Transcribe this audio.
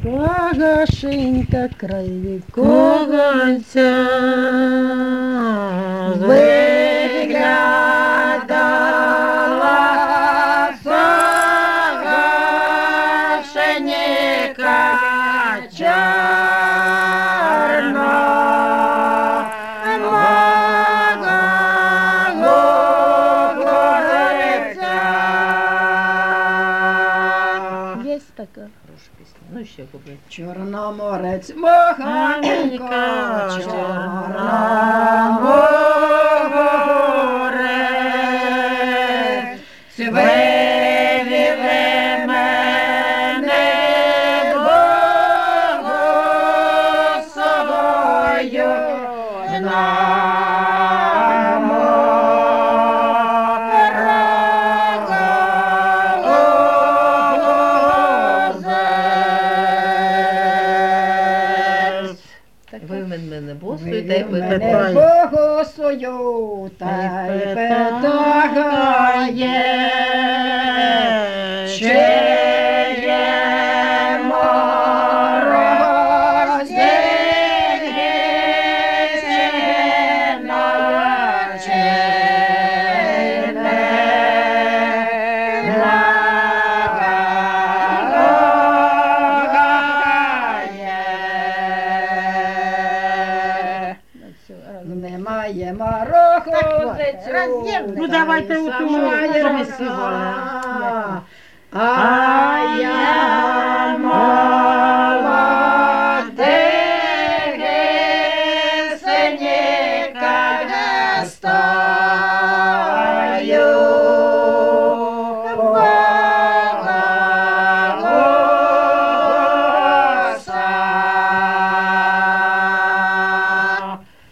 Погашенька край Когонця виглядала погашенька чорна, мага горця. Є така. Хороша пісня. Ну ще куплю. Чорноморець, моганька, Чорноморець, вивели мене Богом собою на ви мене босою, та й питає. Богосою, та й питає, чи є мороз, немає морозицю. Ну давайте у тому, що ми сьогодні. А я